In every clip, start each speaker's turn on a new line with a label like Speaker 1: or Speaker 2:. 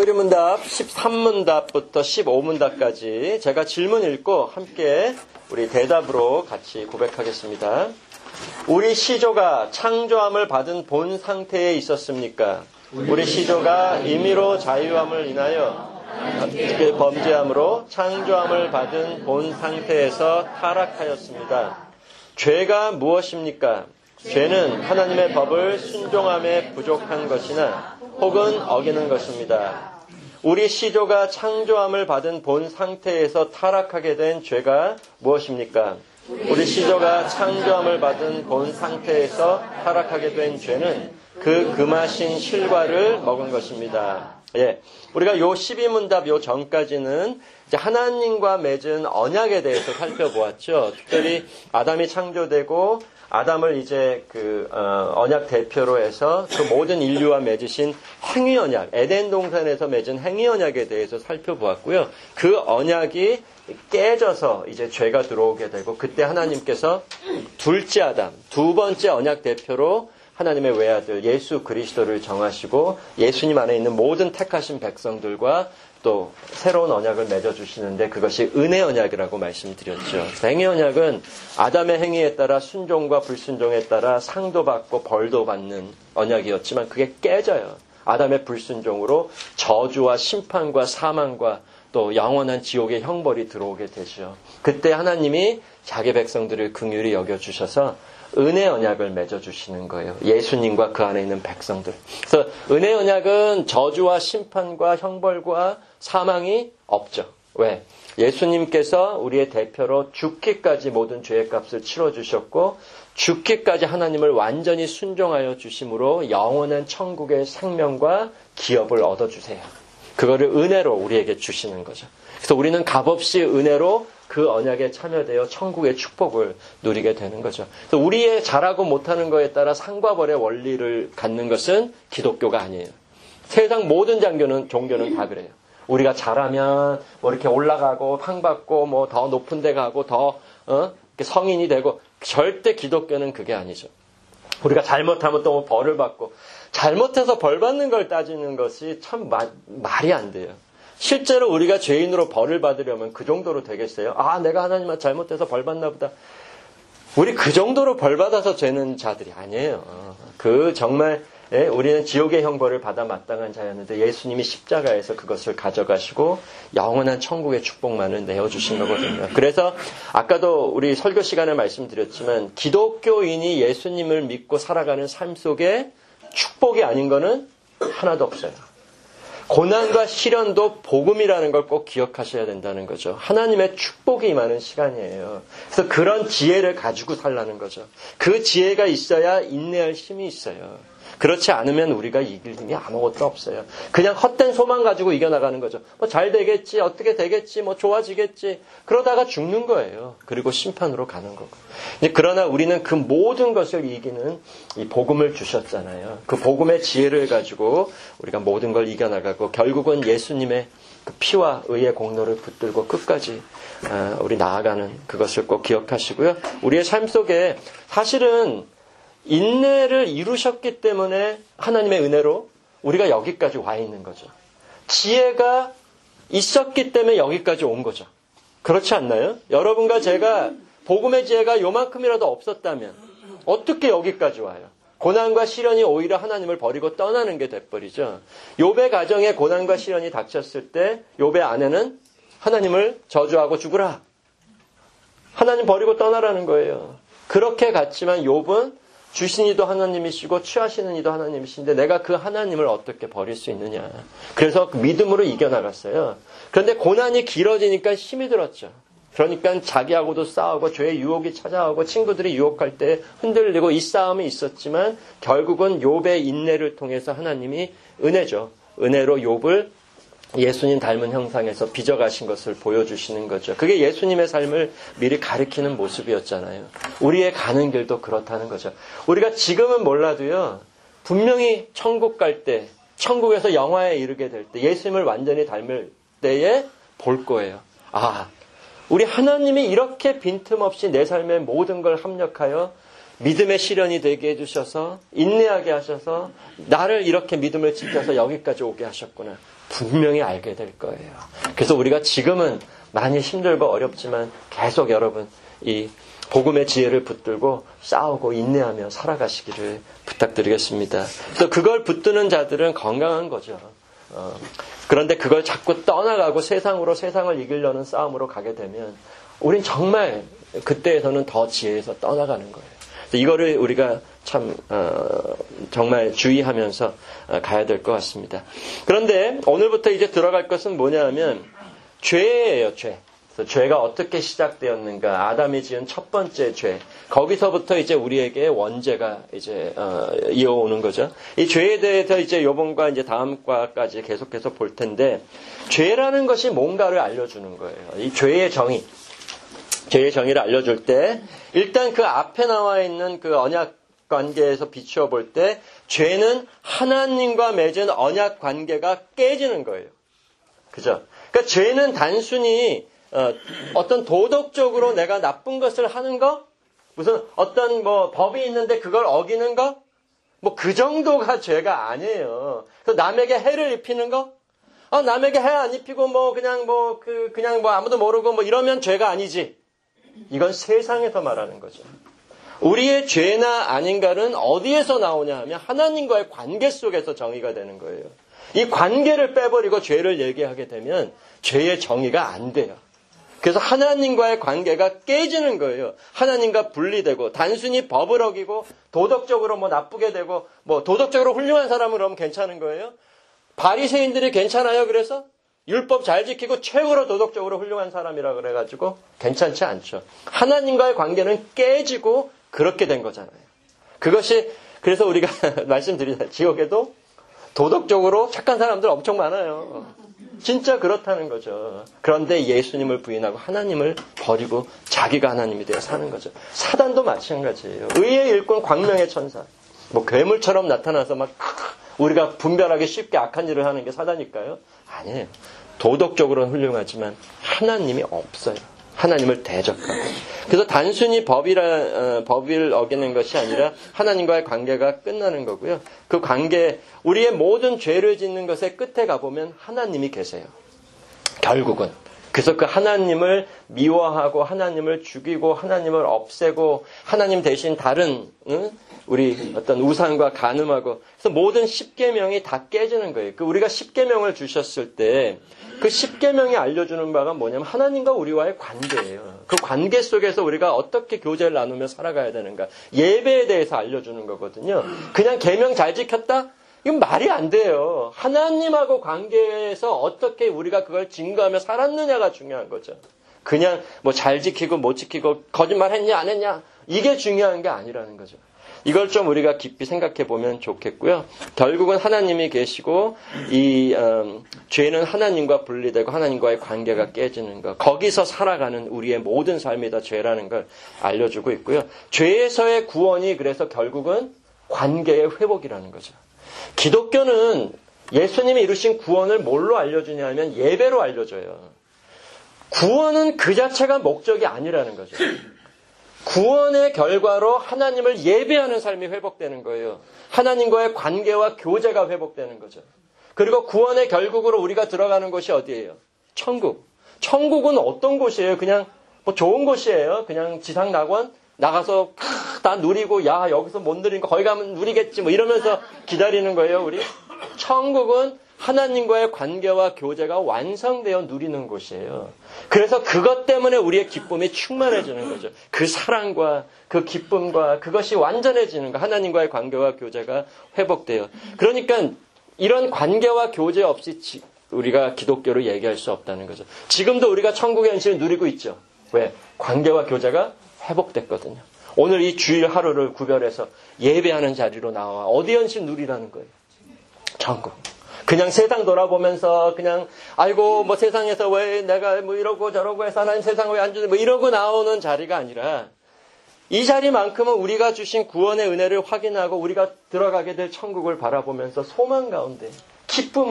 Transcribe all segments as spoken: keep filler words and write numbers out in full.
Speaker 1: 서기문답 십삼 문답부터 십오 문답까지 제가 질문 읽고 함께 우리 대답으로 같이 고백하겠습니다. 우리 시조가 창조함을 받은 본 상태에 있었습니까? 우리 시조가 임의로 자유함을 인하여 범죄함으로 창조함을 받은 본 상태에서 타락하였습니다. 죄가 무엇입니까? 죄는 하나님의 법을 순종함에 부족한 것이나 혹은 어기는 것입니다. 우리 시조가 창조함을 받은 본 상태에서 타락하게 된 죄가 무엇입니까? 우리 시조가 창조함을 받은 본 상태에서 타락하게 된 죄는 그 금하신 실과를 먹은 것입니다. 예, 우리가 요 십이 문답 요 전까지는 이제 하나님과 맺은 언약에 대해서 살펴보았죠. 특별히 아담이 창조되고 아담을 이제 그 어, 언약 대표로 해서 그 모든 인류와 맺으신 행위 언약, 에덴 동산에서 맺은 행위 언약에 대해서 살펴보았고요. 그 언약이 깨져서 이제 죄가 들어오게 되고 그때 하나님께서 둘째 아담, 두 번째 언약 대표로 하나님의 외아들 예수 그리스도를 정하시고 예수님 안에 있는 모든 택하신 백성들과 또 새로운 언약을 맺어주시는데 그것이 은혜 언약이라고 말씀드렸죠. 행위 언약은 아담의 행위에 따라 순종과 불순종에 따라 상도 받고 벌도 받는 언약이었지만 그게 깨져요. 아담의 불순종으로 저주와 심판과 사망과 또 영원한 지옥의 형벌이 들어오게 되죠. 그때 하나님이 자기 백성들을 긍휼히 여겨주셔서 은혜 언약을 맺어주시는 거예요. 예수님과 그 안에 있는 백성들. 그래서 은혜 언약은 저주와 심판과 형벌과 사망이 없죠. 왜? 예수님께서 우리의 대표로 죽기까지 모든 죄의 값을 치러주셨고 죽기까지 하나님을 완전히 순종하여 주심으로 영원한 천국의 생명과 기업을 얻어주세요. 그거를 은혜로 우리에게 주시는 거죠. 그래서 우리는 값없이 은혜로 그 언약에 참여되어 천국의 축복을 누리게 되는 거죠. 그래서 우리의 잘하고 못하는 거에 따라 상과 벌의 원리를 갖는 것은 기독교가 아니에요. 세상 모든 장교는, 종교는 다 그래요. 우리가 잘하면 뭐 이렇게 올라가고 상 받고 뭐 더 높은 데 가고 더 어? 성인이 되고 절대 기독교는 그게 아니죠. 우리가 잘못하면 또 뭐 벌을 받고 잘못해서 벌 받는 걸 따지는 것이 참 마, 말이 안 돼요. 실제로 우리가 죄인으로 벌을 받으려면 그 정도로 되겠어요? 아, 내가 하나님한테 잘못해서 벌 받나 보다. 우리 그 정도로 벌 받아서 죄는 자들이 아니에요. 그 정말 예, 우리는 지옥의 형벌을 받아 마땅한 자였는데 예수님이 십자가에서 그것을 가져가시고 영원한 천국의 축복만을 내어주신 거거든요. 그래서 아까도 우리 설교 시간에 말씀드렸지만 기독교인이 예수님을 믿고 살아가는 삶 속에 축복이 아닌 거는 하나도 없어요. 고난과 시련도 복음이라는 걸 꼭 기억하셔야 된다는 거죠. 하나님의 축복이 임하는 시간이에요. 그래서 그런 지혜를 가지고 살라는 거죠. 그 지혜가 있어야 인내할 힘이 있어요. 그렇지 않으면 우리가 이길 힘이 아무것도 없어요. 그냥 헛된 소망 가지고 이겨나가는 거죠. 뭐 잘 되겠지, 어떻게 되겠지, 뭐 좋아지겠지. 그러다가 죽는 거예요. 그리고 심판으로 가는 거고. 그러나 우리는 그 모든 것을 이기는 이 복음을 주셨잖아요. 그 복음의 지혜를 가지고 우리가 모든 걸 이겨나가고 결국은 예수님의 그 피와 의의 공로를 붙들고 끝까지 우리 나아가는 그것을 꼭 기억하시고요. 우리의 삶 속에 사실은 인내를 이루셨기 때문에 하나님의 은혜로 우리가 여기까지 와 있는 거죠. 지혜가 있었기 때문에 여기까지 온 거죠. 그렇지 않나요? 여러분과 제가 복음의 지혜가 요만큼이라도 없었다면 어떻게 여기까지 와요? 고난과 시련이 오히려 하나님을 버리고 떠나는 게 돼버리죠. 욥의 가정에 고난과 시련이 닥쳤을 때 욥의 아내는 하나님을 저주하고 죽으라. 하나님 버리고 떠나라는 거예요. 그렇게 갔지만 욥은 주신 이도 하나님이시고 취하시는 이도 하나님이신데 내가 그 하나님을 어떻게 버릴 수 있느냐. 그래서 믿음으로 이겨나갔어요. 그런데 고난이 길어지니까 힘이 들었죠. 그러니까 자기하고도 싸우고 죄의 유혹이 찾아오고 친구들이 유혹할 때 흔들리고 이 싸움이 있었지만 결국은 욥의 인내를 통해서 하나님이 은혜죠. 은혜로 욥을 예수님 닮은 형상에서 빚어가신 것을 보여주시는 거죠. 그게 예수님의 삶을 미리 가리키는 모습이었잖아요. 우리의 가는 길도 그렇다는 거죠. 우리가 지금은 몰라도요. 분명히 천국 갈 때, 천국에서 영화에 이르게 될 때, 예수님을 완전히 닮을 때에 볼 거예요. 아, 우리 하나님이 이렇게 빈틈없이 내 삶의 모든 걸 합력하여 믿음의 시련이 되게 해주셔서 인내하게 하셔서 나를 이렇게 믿음을 지켜서 여기까지 오게 하셨구나. 분명히 알게 될 거예요. 그래서 우리가 지금은 많이 힘들고 어렵지만 계속 여러분 이 복음의 지혜를 붙들고 싸우고 인내하며 살아가시기를 부탁드리겠습니다. 그래서 그걸 붙드는 자들은 건강한 거죠. 어, 그런데 그걸 자꾸 떠나가고 세상으로 세상을 이기려는 싸움으로 가게 되면 우린 정말 그때에서는 더 지혜에서 떠나가는 거예요. 그래서 이거를 우리가 참 어, 정말 주의하면서 어, 가야 될 것 같습니다. 그런데 오늘부터 이제 들어갈 것은 뭐냐 하면 죄예요. 죄. 그래서 죄가 어떻게 시작되었는가? 아담이 지은 첫 번째 죄. 거기서부터 이제 우리에게 원죄가 이제 어, 이어오는 거죠. 이 죄에 대해서 이제 요번과 이제 다음 과까지 계속해서 볼 텐데 죄라는 것이 뭔가를 알려주는 거예요. 이 죄의 정의, 죄의 정의를 알려줄 때 일단 그 앞에 나와 있는 그 언약 관계에서 비추어 볼 때 죄는 하나님과 맺은 언약 관계가 깨지는 거예요. 그죠? 그러니까 죄는 단순히 어, 어떤 도덕적으로 내가 나쁜 것을 하는 거? 무슨 어떤 뭐 법이 있는데 그걸 어기는 거? 뭐 그 정도가 죄가 아니에요. 그래서 남에게 해를 입히는 거? 아, 남에게 해 안 입히고 뭐 그냥 뭐 그 그냥 뭐 아무도 모르고 뭐 이러면 죄가 아니지. 이건 세상에서 말하는 거죠. 우리의 죄나 아닌가는 어디에서 나오냐 하면 하나님과의 관계 속에서 정의가 되는 거예요. 이 관계를 빼버리고 죄를 얘기하게 되면 죄의 정의가 안 돼요. 그래서 하나님과의 관계가 깨지는 거예요. 하나님과 분리되고 단순히 법을 어기고 도덕적으로 뭐 나쁘게 되고 뭐 도덕적으로 훌륭한 사람을 그러면 괜찮은 거예요. 바리새인들이 괜찮아요. 그래서 율법 잘 지키고 최고로 도덕적으로 훌륭한 사람이라 그래가지고 괜찮지 않죠. 하나님과의 관계는 깨지고 그렇게 된 거잖아요. 그것이 그래서 우리가 말씀드리자 지옥에도 도덕적으로 착한 사람들 엄청 많아요. 진짜 그렇다는 거죠. 그런데 예수님을 부인하고 하나님을 버리고 자기가 하나님이 되어 사는 거죠. 사단도 마찬가지예요. 의의 일꾼 광명의 천사. 뭐 괴물처럼 나타나서 막 우리가 분별하기 쉽게 악한 일을 하는 게 사단일까요? 아니에요. 도덕적으로는 훌륭하지만 하나님이 없어요. 하나님을 대적하고. 그래서 단순히 법이라, 어, 법을 어기는 것이 아니라 하나님과의 관계가 끝나는 거고요. 그 관계, 우리의 모든 죄를 짓는 것의 끝에 가보면 하나님이 계세요. 결국은. 그래서 그 하나님을 미워하고 하나님을 죽이고 하나님을 없애고 하나님 대신 다른 응? 우리 어떤 우상과 간음하고 그래서 모든 십계명이 다 깨지는 거예요. 그 우리가 십계명을 주셨을 때 그 십계명이 알려주는 바가 뭐냐면 하나님과 우리와의 관계예요. 그 관계 속에서 우리가 어떻게 교제를 나누며 살아가야 되는가. 예배에 대해서 알려주는 거거든요. 그냥 계명 잘 지켰다? 이건 말이 안 돼요. 하나님하고 관계에서 어떻게 우리가 그걸 증거하며 살았느냐가 중요한 거죠. 그냥 뭐 잘 지키고 못 지키고 거짓말 했냐 안 했냐 이게 중요한 게 아니라는 거죠. 이걸 좀 우리가 깊이 생각해 보면 좋겠고요. 결국은 하나님이 계시고 이 음, 죄는 하나님과 분리되고 하나님과의 관계가 깨지는 것. 거기서 살아가는 우리의 모든 삶이 다 죄라는 걸 알려주고 있고요. 죄에서의 구원이 그래서 결국은 관계의 회복이라는 거죠. 기독교는 예수님이 이루신 구원을 뭘로 알려주냐 하면 예배로 알려줘요. 구원은 그 자체가 목적이 아니라는 거죠. 구원의 결과로 하나님을 예배하는 삶이 회복되는 거예요. 하나님과의 관계와 교제가 회복되는 거죠. 그리고 구원의 결국으로 우리가 들어가는 곳이 어디예요? 천국. 천국은 어떤 곳이에요? 그냥 뭐 좋은 곳이에요. 그냥 지상낙원 나가서 다 누리고 야 여기서 못 누리는 거 거기 가면 누리겠지 뭐 이러면서 기다리는 거예요. 우리 천국은 하나님과의 관계와 교제가 완성되어 누리는 곳이에요. 그래서 그것 때문에 우리의 기쁨이 충만해지는 거죠. 그 사랑과 그 기쁨과 그것이 완전해지는 거. 하나님과의 관계와 교제가 회복돼요. 그러니까 이런 관계와 교제 없이 우리가 기독교를 얘기할 수 없다는 거죠. 지금도 우리가 천국의 현실을 누리고 있죠. 왜? 관계와 교제가 회복됐거든요. 오늘 이 주일 하루를 구별해서 예배하는 자리로 나와 어디 현실 누리라는 거예요? 천국. 그냥 세상 돌아보면서 그냥 아이고 뭐 세상에서 왜 내가 뭐 이러고 저러고 해서 하나님 세상 왜 안 주네 뭐 이러고 나오는 자리가 아니라 이 자리만큼은 우리가 주신 구원의 은혜를 확인하고 우리가 들어가게 될 천국을 바라보면서 소망 가운데 기쁨으로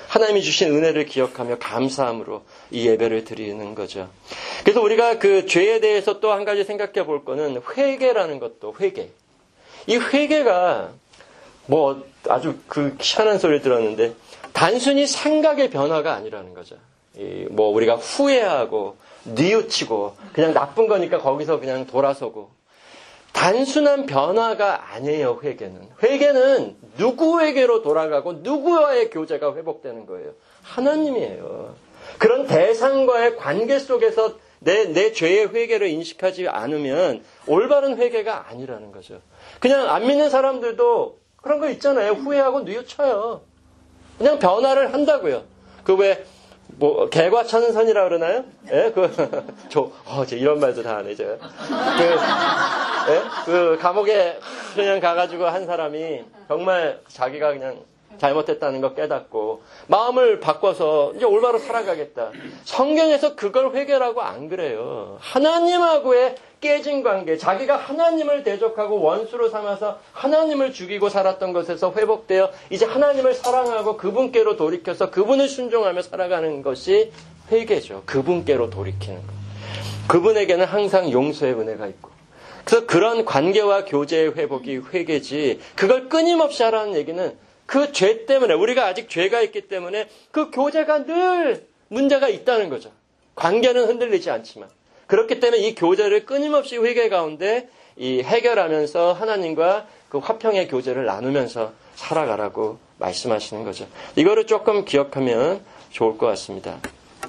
Speaker 1: 하나님이 주신 은혜를 기억하며 감사함으로 이 예배를 드리는 거죠. 그래서 우리가 그 죄에 대해서 또 한 가지 생각해 볼 거는 회개라는 것도 회개. 이 회개가 뭐 아주 그 희한한 소리 들었는데 단순히 생각의 변화가 아니라는 거죠. 이 뭐 우리가 후회하고 뉘우치고 그냥 나쁜 거니까 거기서 그냥 돌아서고 단순한 변화가 아니에요. 회개는. 회개는 누구에게로 돌아가고 누구와의 교제가 회복되는 거예요. 하나님이에요. 그런 대상과의 관계 속에서 내, 내 죄의 회개를 인식하지 않으면 올바른 회개가 아니라는 거죠. 그냥 안 믿는 사람들도 그런 거 있잖아요. 후회하고 뉘우쳐요. 그냥 변화를 한다고요. 그 왜 뭐 개과천선이라 그러나요? 예, 그 저 어, 저 이런 말도 다 안 해줘요. 그, 예? 그 감옥에 그냥 가가지고 한 사람이 정말 자기가 그냥 잘못했다는 거 깨닫고 마음을 바꿔서 이제 올바로 살아가겠다. 성경에서 그걸 회개라고 안 그래요. 하나님하고의 깨진 관계, 자기가 하나님을 대적하고 원수로 삼아서 하나님을 죽이고 살았던 것에서 회복되어 이제 하나님을 사랑하고 그분께로 돌이켜서 그분을 순종하며 살아가는 것이 회개죠. 그분께로 돌이키는 것. 그분에게는 항상 용서의 은혜가 있고 그래서 그런 관계와 교제의 회복이 회개지 그걸 끊임없이 하라는 얘기는 그 죄 때문에 우리가 아직 죄가 있기 때문에 그 교제가 늘 문제가 있다는 거죠. 관계는 흔들리지 않지만 그렇기 때문에 이 교제를 끊임없이 회개 가운데 이 해결하면서 하나님과 그 화평의 교제를 나누면서 살아가라고 말씀하시는 거죠. 이거를 조금 기억하면 좋을 것 같습니다.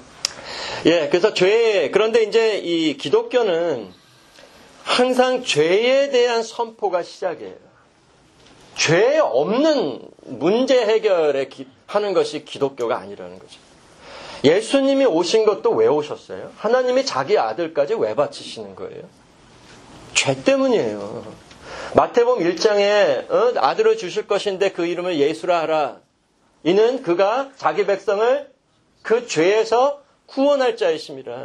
Speaker 1: 예, 그래서 죄 그런데 이제 이 기독교는 항상 죄에 대한 선포가 시작이에요. 죄 없는 문제 해결에 기, 하는 것이 기독교가 아니라는 거죠. 예수님이 오신 것도 왜 오셨어요? 하나님이 자기 아들까지 왜 바치시는 거예요? 죄 때문이에요. 마태복음 일 장에 어, 아들을 주실 것인데 그 이름을 예수라 하라. 이는 그가 자기 백성을 그 죄에서 구원할 자이심이라.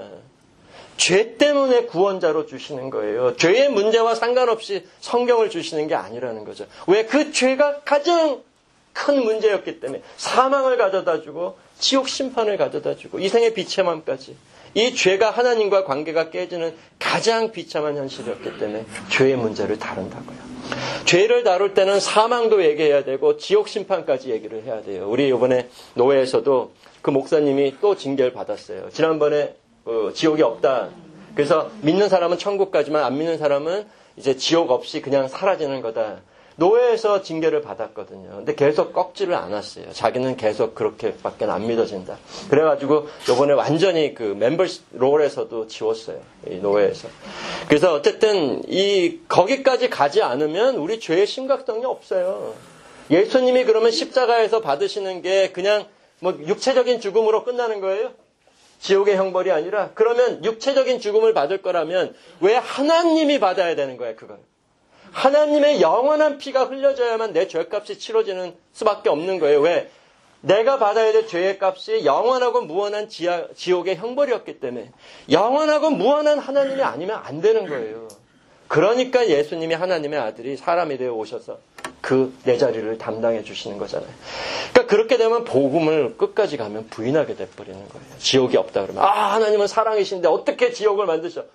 Speaker 1: 죄 때문에 구원자로 주시는 거예요. 죄의 문제와 상관없이 성경을 주시는 게 아니라는 거죠. 왜? 그 죄가 가장 큰 문제였기 때문에 사망을 가져다 주고 지옥 심판을 가져다 주고 이생의 비참함까지 이 죄가 하나님과 관계가 깨지는 가장 비참한 현실이었기 때문에 죄의 문제를 다룬다고요. 죄를 다룰 때는 사망도 얘기해야 되고 지옥 심판까지 얘기를 해야 돼요. 우리 이번에 노회에서도 그 목사님이 또 징계를 받았어요. 지난번에 어, 지옥이 없다. 그래서 믿는 사람은 천국 가지만 안 믿는 사람은 이제 지옥 없이 그냥 사라지는 거다. 노예에서 징계를 받았거든요. 근데 계속 꺾지를 않았어요. 자기는 계속 그렇게밖에 안 믿어진다. 그래가지고 요번에 완전히 그 멤버 롤에서도 지웠어요. 이 노예에서. 그래서 어쨌든 이 거기까지 가지 않으면 우리 죄의 심각성이 없어요. 예수님이 그러면 십자가에서 받으시는 게 그냥 뭐 육체적인 죽음으로 끝나는 거예요? 지옥의 형벌이 아니라 그러면 육체적인 죽음을 받을 거라면 왜 하나님이 받아야 되는 거예요, 그걸? 하나님의 영원한 피가 흘려져야만 내 죄값이 치러지는 수밖에 없는 거예요. 왜? 내가 받아야 될 죄의 값이 영원하고 무한한 지하, 지옥의 형벌이었기 때문에 영원하고 무한한 하나님이 아니면 안 되는 거예요. 그러니까 예수님이 하나님의 아들이 사람이 되어 오셔서 그 내 자리를 담당해 주시는 거잖아요. 그러니까 그렇게 되면 복음을 끝까지 가면 부인하게 돼버리는 거예요. 지옥이 없다 그러면 아 하나님은 사랑이신데 어떻게 지옥을 만드셔?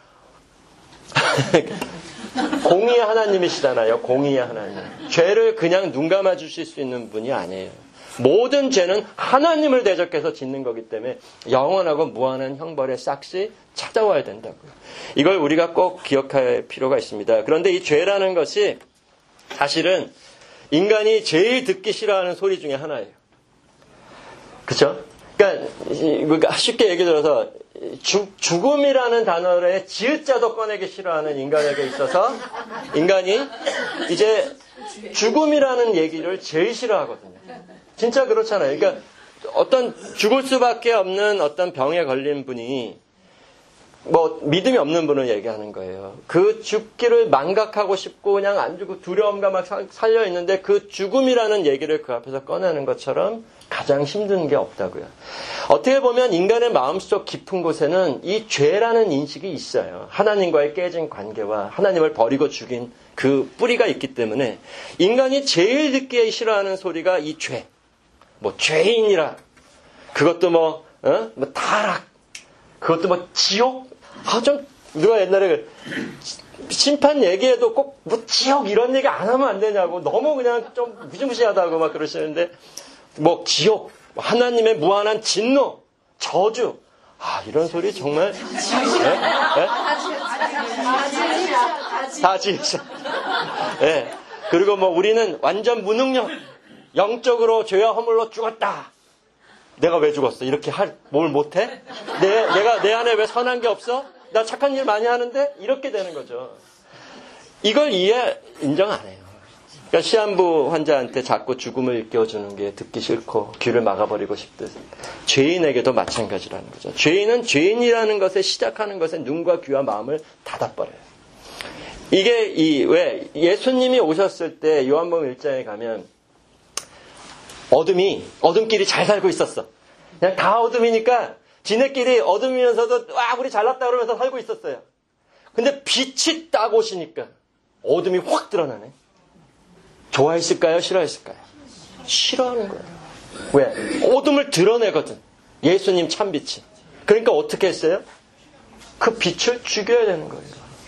Speaker 1: 공의의 하나님이시잖아요. 공의의 하나님. 죄를 그냥 눈 감아 주실 수 있는 분이 아니에요. 모든 죄는 하나님을 대적해서 짓는 거기 때문에 영원하고 무한한 형벌의 싹시 찾아와야 된다고요. 이걸 우리가 꼭 기억할 필요가 있습니다. 그런데 이 죄라는 것이 사실은 인간이 제일 듣기 싫어하는 소리 중에 하나예요. 그렇죠? 그러니까 쉽게 얘기 들어서 죽, 죽음이라는 단어를 지읒자도 꺼내기 싫어하는 인간에게 있어서 인간이 이제 죽음이라는 얘기를 제일 싫어하거든요. 진짜 그렇잖아요. 그러니까 어떤 죽을 수밖에 없는 어떤 병에 걸린 분이 뭐 믿음이 없는 분을 얘기하는 거예요. 그 죽기를 망각하고 싶고 그냥 안 죽고 두려움과 막 살려 있는데 그 죽음이라는 얘기를 그 앞에서 꺼내는 것처럼 가장 힘든 게 없다고요. 어떻게 보면 인간의 마음속 깊은 곳에는 이 죄라는 인식이 있어요. 하나님과의 깨진 관계와 하나님을 버리고 죽인 그 뿌리가 있기 때문에 인간이 제일 듣기 싫어하는 소리가 이 죄. 뭐 죄인이라, 그것도 뭐, 어? 뭐 타락, 그것도 뭐 지옥. 아, 좀 누가 옛날에 그 심판 얘기해도 꼭 뭐 지옥 이런 얘기 안 하면 안 되냐고 너무 그냥 좀 무시무시하다고 막 그러시는데, 뭐 지옥, 하나님의 무한한 진노, 저주. 아, 이런 소리 정말. 네? 네? 다 지으셔. 네. 그리고 뭐 우리는 완전 무능력, 영적으로 죄와 허물로 죽었다. 내가 왜 죽었어? 이렇게 할 뭘 못해? 내 내가 내 안에 왜 선한 게 없어? 나 착한 일 많이 하는데 이렇게 되는 거죠. 이걸 이해 인정 안 해요. 그러니까 시한부 환자한테 자꾸 죽음을 일깨워주는 게 듣기 싫고 귀를 막아버리고 싶듯 죄인에게도 마찬가지라는 거죠. 죄인은 죄인이라는 것에 시작하는 것에 눈과 귀와 마음을 닫아버려요. 이게 이 왜 예수님이 오셨을 때 요한복음 일 장에 가면 어둠이 어둠끼리 잘 살고 있었어. 그냥 다 어둠이니까 지네끼리 어둠이면서도 와 우리 잘났다 그러면서 살고 있었어요. 근데 빛이 딱 오시니까 어둠이 확 드러나네. 좋아했을까요? 싫어했을까요? 싫어하는 거예요. 왜? 어둠을 드러내거든. 예수님 참빛이. 그러니까 어떻게 했어요? 그 빛을 죽여야 되는 거예요.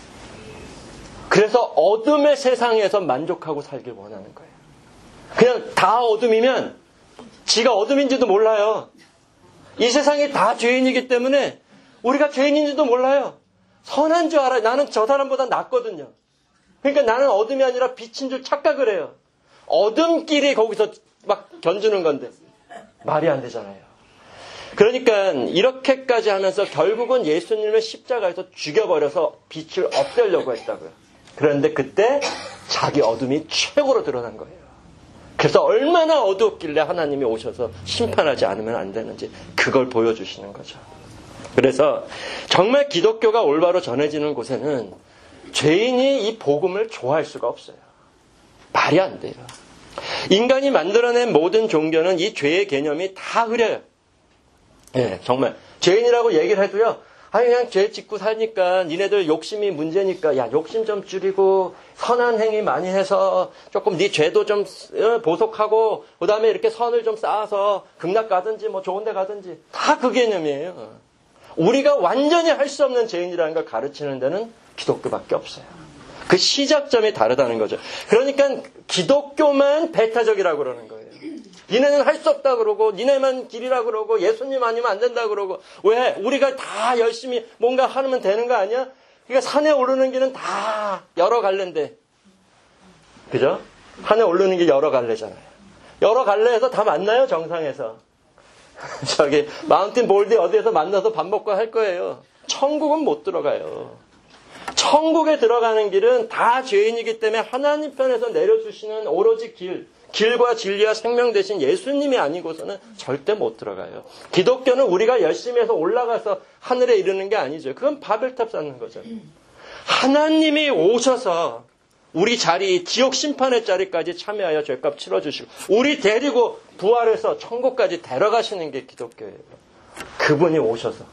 Speaker 1: 그래서 어둠의 세상에서 만족하고 살길 원하는 거예요. 그냥 다 어둠이면 지가 어둠인지도 몰라요. 이 세상이 다 죄인이기 때문에 우리가 죄인인지도 몰라요. 선한 줄 알아요. 나는 저 사람보다 낫거든요. 그러니까 나는 어둠이 아니라 빛인 줄 착각을 해요. 어둠끼리 거기서 막 견주는 건데 말이 안 되잖아요. 그러니까 이렇게까지 하면서 결국은 예수님을 십자가에서 죽여버려서 빛을 없애려고 했다고요. 그런데 그때 자기 어둠이 최고로 드러난 거예요. 그래서 얼마나 어두웠길래 하나님이 오셔서 심판하지 않으면 안 되는지 그걸 보여주시는 거죠. 그래서 정말 기독교가 올바로 전해지는 곳에는 죄인이 이 복음을 좋아할 수가 없어요. 말이 안 돼요. 인간이 만들어낸 모든 종교는 이 죄의 개념이 다 흐려요. 예, 정말 죄인이라고 얘기를 해도요. 아니 그냥 죄 짓고 사니까 니네들 욕심이 문제니까 야 욕심 좀 줄이고 선한 행위 많이 해서 조금 네 죄도 좀 보속하고 그다음에 이렇게 선을 좀 쌓아서 극락 가든지 뭐 좋은 데 가든지 다 그 개념이에요. 우리가 완전히 할 수 없는 죄인이라는 걸 가르치는 데는 기독교밖에 없어요. 그 시작점이 다르다는 거죠. 그러니까 기독교만 배타적이라고 그러는 거예요. 니네는 할 수 없다 그러고 니네만 길이라 그러고 예수님 아니면 안 된다 그러고 왜? 우리가 다 열심히 뭔가 하면 되는 거 아니야? 그러니까 산에 오르는 길은 다 여러 갈래인데 그죠? 산에 오르는 길 여러 갈래잖아요. 여러 갈래에서 다 만나요 정상에서. 저기 마운틴 볼드 어디에서 만나서 밥 먹고 할 거예요. 천국은 못 들어가요. 천국에 들어가는 길은 다 죄인이기 때문에 하나님 편에서 내려주시는 오로지 길, 길과 진리와 생명 되신 예수님이 아니고서는 절대 못 들어가요. 기독교는 우리가 열심히 해서 올라가서 하늘에 이르는 게 아니죠. 그건 바벨탑 쌓는 거죠. 하나님이 오셔서 우리 자리, 지옥 심판의 자리까지 참여하여 죄값 치러주시고 우리 데리고 부활해서 천국까지 데려가시는 게 기독교예요. 그분이 오셔서